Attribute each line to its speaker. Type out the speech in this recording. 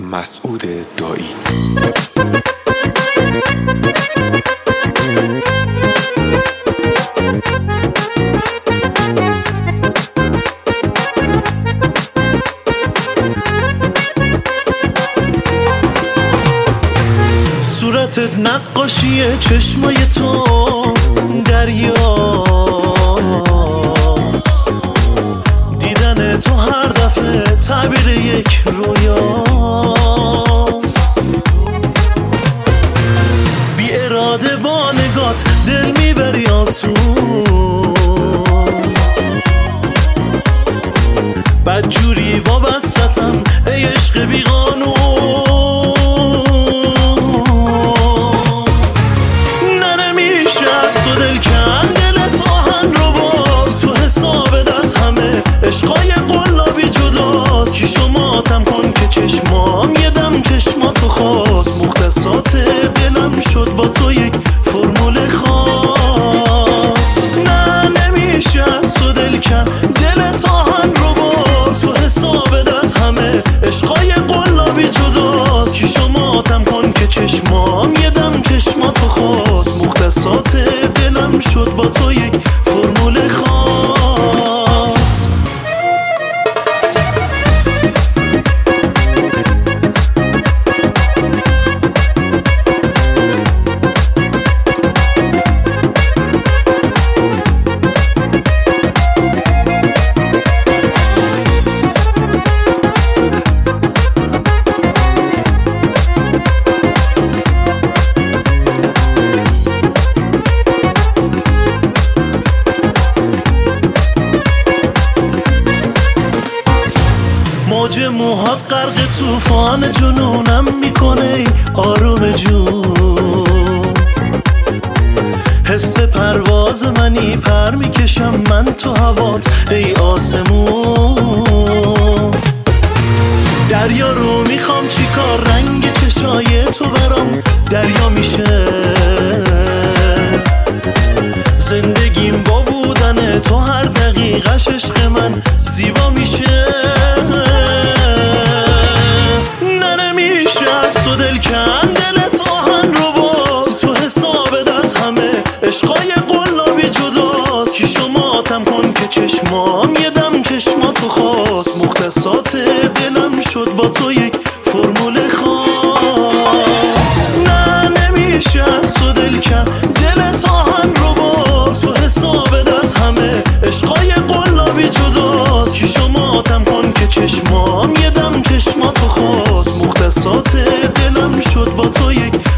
Speaker 1: مسعود دایی.
Speaker 2: صورتت نقاشی چشمای تو دریاست، دیدن تو هر دفعه تعبیر یک رویاست. بی اراده با نگات دل میبری آسون، بدجوری وابستم ای عشق بی قانون. تو دل کن دلت آهن رو باز، تو حساب دست همه عشقای قلابی جداست. کی شماتم کن که چشمام یه دم چشماتو خواست، مختصات دلم شد با تو یک فرمول خاص. نه نمیشه از تو دل کن دلت آهن رو باز، تو حساب دست همه عشقای قلابی جداست. کی شماتم کن که چشمام یه دم چشماتو خواست، مختصات دلم شد با تو یک فرمول خاص. موج موهات غرق طوفان جنونم میکنه آروم جون، حس پرواز منی پر میکشم من تو هوات ای آسمون. دریا رو میخوام چیکار رنگ چشای تو برام دریا میشه، زندگیم با بودن تو هر دقیقش عشق من زیبا میشه. از تو دل کن دلت آهن رو باز، تو حساب دست همه عشقای قلابی جداست. کی شماتم کن که چشمام یه دم چشماتو خواست، مختصات دلم شد با تو یک فرمول خاص. نه نمیشه از تو دل کن دلت آهن رو باز، تو حساب دست همه عشقای قلابی جداست. کی شماتم کن که چشمام یه دم چشماتو خواست، مختصات دلم شد با تو یک